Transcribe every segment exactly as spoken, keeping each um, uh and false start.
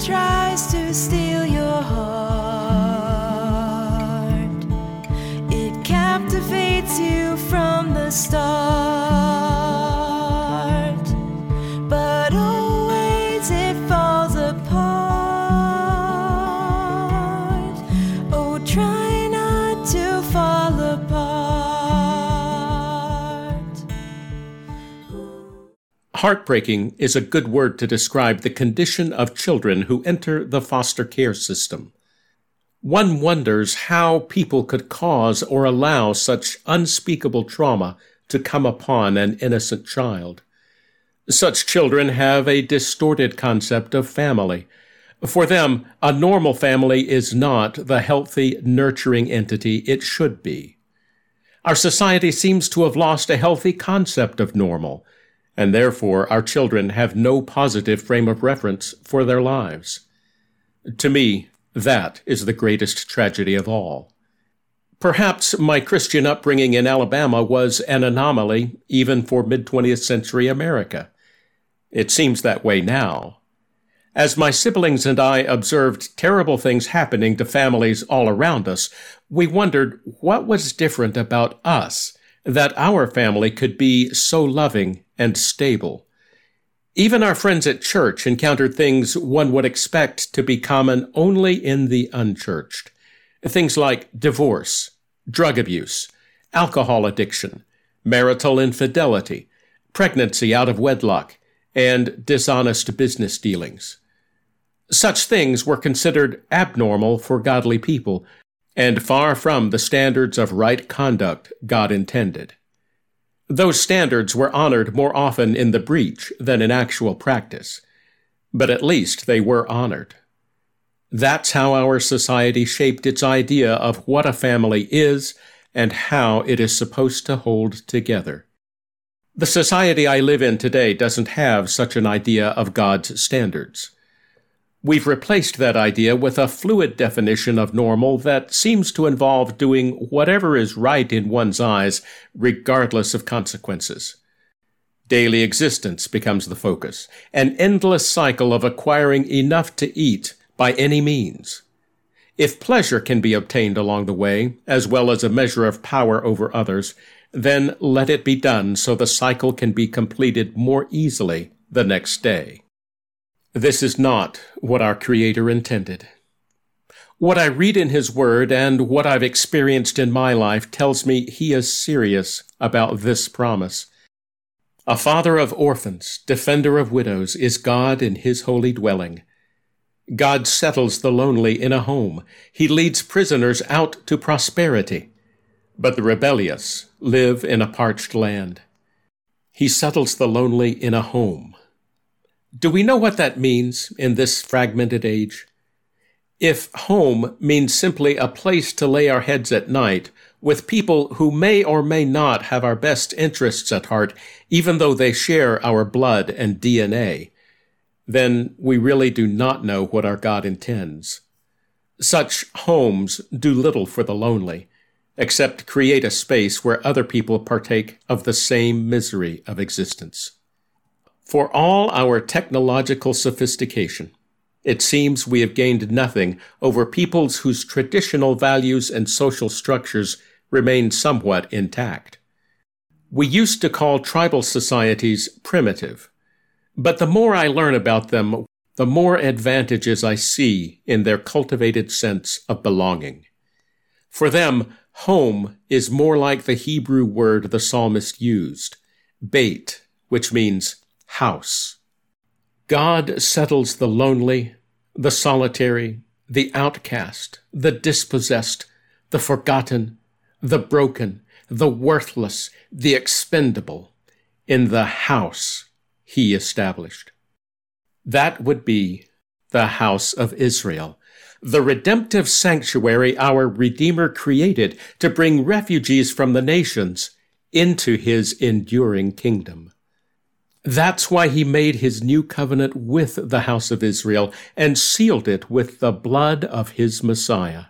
tries to steal your heart. It captivates you from the start, but always it falls apart. Oh, try not to fall apart. Heartbreaking is a good word to describe the condition of children who enter the foster care system. One wonders how people could cause or allow such unspeakable trauma to come upon an innocent child. Such children have a distorted concept of family. For them, a normal family is not the healthy, nurturing entity it should be. Our society seems to have lost a healthy concept of normal, and therefore our children have no positive frame of reference for their lives. To me, that is the greatest tragedy of all. Perhaps my Christian upbringing in Alabama was an anomaly even for mid-twentieth century America. It seems that way now. As my siblings and I observed terrible things happening to families all around us, we wondered what was different about us, that our family could be so loving and stable. Even our friends at church encountered things one would expect to be common only in the unchurched. Things like divorce, drug abuse, alcohol addiction, marital infidelity, pregnancy out of wedlock, and dishonest business dealings. Such things were considered abnormal for godly people, and far from the standards of right conduct God intended. Those standards were honored more often in the breach than in actual practice, but at least they were honored. That's how our society shaped its idea of what a family is and how it is supposed to hold together. The society I live in today doesn't have such an idea of God's standards. We've replaced that idea with a fluid definition of normal that seems to involve doing whatever is right in one's eyes, regardless of consequences. Daily existence becomes the focus, an endless cycle of acquiring enough to eat by any means. If pleasure can be obtained along the way, as well as a measure of power over others, then let it be done so the cycle can be completed more easily the next day. This is not what our Creator intended. What I read in His Word and what I've experienced in my life tells me He is serious about this promise. A father of orphans, defender of widows, is God in His holy dwelling. God settles the lonely in a home. He leads prisoners out to prosperity, but the rebellious live in a parched land. He settles the lonely in a home. Do we know what that means in this fragmented age? If home means simply a place to lay our heads at night with people who may or may not have our best interests at heart, even though they share our blood and D N A, then we really do not know what our God intends. Such homes do little for the lonely, except create a space where other people partake of the same misery of existence. For all our technological sophistication, it seems we have gained nothing over peoples whose traditional values and social structures remain somewhat intact. We used to call tribal societies primitive, but the more I learn about them, the more advantages I see in their cultivated sense of belonging. For them, home is more like the Hebrew word the psalmist used, beit, which means house. God settles the lonely, the solitary, the outcast, the dispossessed, the forgotten, the broken, the worthless, the expendable, in the house He established. That would be the house of Israel, the redemptive sanctuary our Redeemer created to bring refugees from the nations into His enduring kingdom. That's why He made His new covenant with the house of Israel and sealed it with the blood of His Messiah.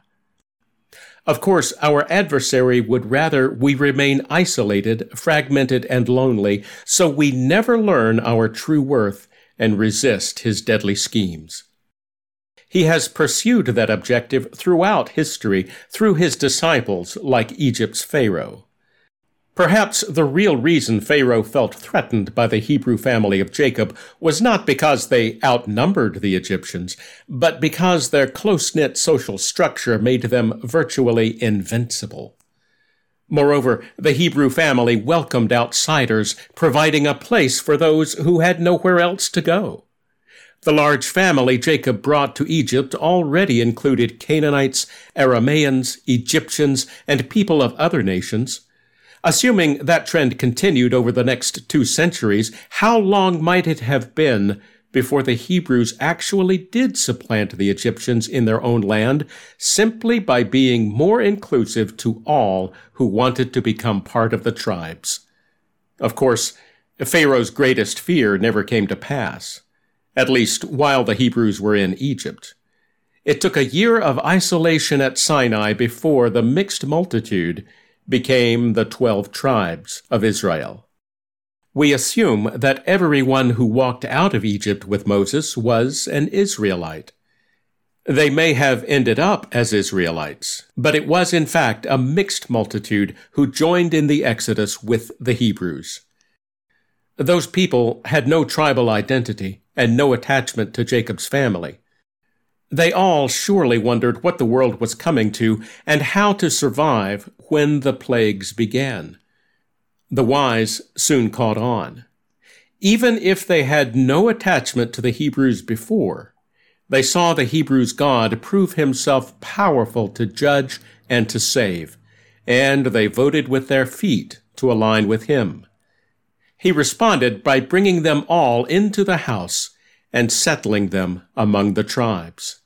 Of course, our adversary would rather we remain isolated, fragmented, and lonely, so we never learn our true worth and resist his deadly schemes. He has pursued that objective throughout history through his disciples like Egypt's Pharaoh. Perhaps the real reason Pharaoh felt threatened by the Hebrew family of Jacob was not because they outnumbered the Egyptians, but because their close-knit social structure made them virtually invincible. Moreover, the Hebrew family welcomed outsiders, providing a place for those who had nowhere else to go. The large family Jacob brought to Egypt already included Canaanites, Aramaeans, Egyptians, and people of other nations. Assuming that trend continued over the next two centuries, how long might it have been before the Hebrews actually did supplant the Egyptians in their own land, simply by being more inclusive to all who wanted to become part of the tribes? Of course, Pharaoh's greatest fear never came to pass, at least while the Hebrews were in Egypt. It took a year of isolation at Sinai before the mixed multitude became the twelve tribes of Israel. We assume that everyone who walked out of Egypt with Moses was an Israelite. They may have ended up as Israelites, but it was in fact a mixed multitude who joined in the Exodus with the Hebrews. Those people had no tribal identity and no attachment to Jacob's family. They all surely wondered what the world was coming to and how to survive when the plagues began. The wise soon caught on. Even if they had no attachment to the Hebrews before, they saw the Hebrews' God prove himself powerful to judge and to save, and they voted with their feet to align with him. He responded by bringing them all into the house and settling them among the tribes.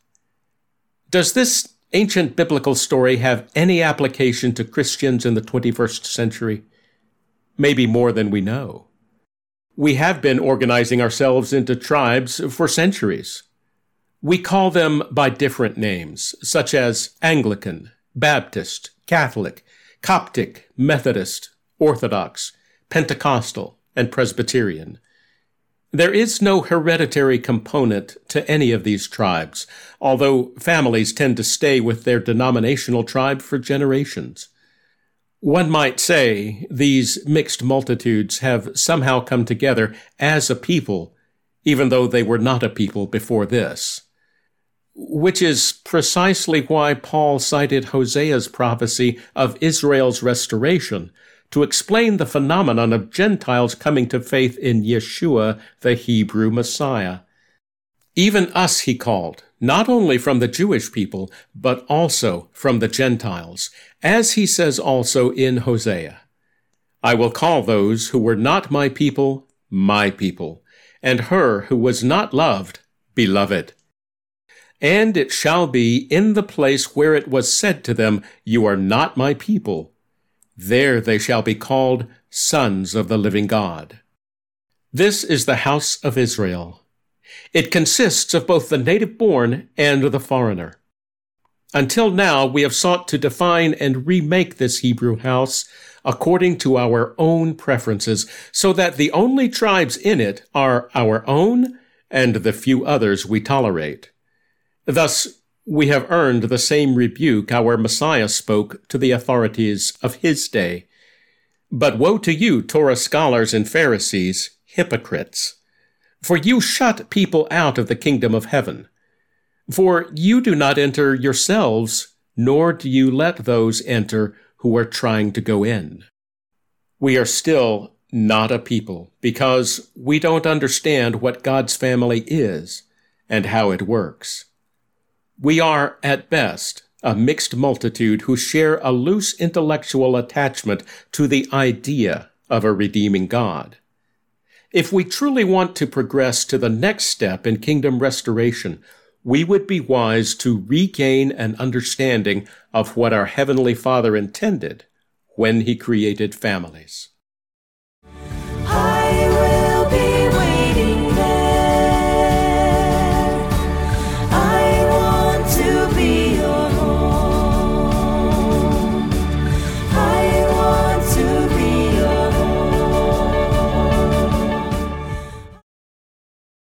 Does this ancient biblical story have any application to Christians in the twenty-first century? Maybe more than we know. We have been organizing ourselves into tribes for centuries. We call them by different names, such as Anglican, Baptist, Catholic, Coptic, Methodist, Orthodox, Pentecostal, and Presbyterian. There is no hereditary component to any of these tribes, although families tend to stay with their denominational tribe for generations. One might say these mixed multitudes have somehow come together as a people, even though they were not a people before this. Which is precisely why Paul cited Hosea's prophecy of Israel's restoration to explain the phenomenon of Gentiles coming to faith in Yeshua, the Hebrew Messiah. Even us he called, not only from the Jewish people, but also from the Gentiles, as he says also in Hosea, I will call those who were not my people, my people, and her who was not loved, beloved. And it shall be in the place where it was said to them, You are not my people, there they shall be called sons of the living God. This is the house of Israel. It consists of both the native-born and the foreigner. Until now, we have sought to define and remake this Hebrew house according to our own preferences, so that the only tribes in it are our own and the few others we tolerate. Thus, we have earned the same rebuke our Messiah spoke to the authorities of his day. But woe to you, Torah scholars and Pharisees, hypocrites! For you shut people out of the kingdom of heaven. For you do not enter yourselves, nor do you let those enter who are trying to go in. We are still not a people, because we don't understand what God's family is and how it works. We are, at best, a mixed multitude who share a loose intellectual attachment to the idea of a redeeming God. If we truly want to progress to the next step in kingdom restoration, we would be wise to regain an understanding of what our Heavenly Father intended when He created families.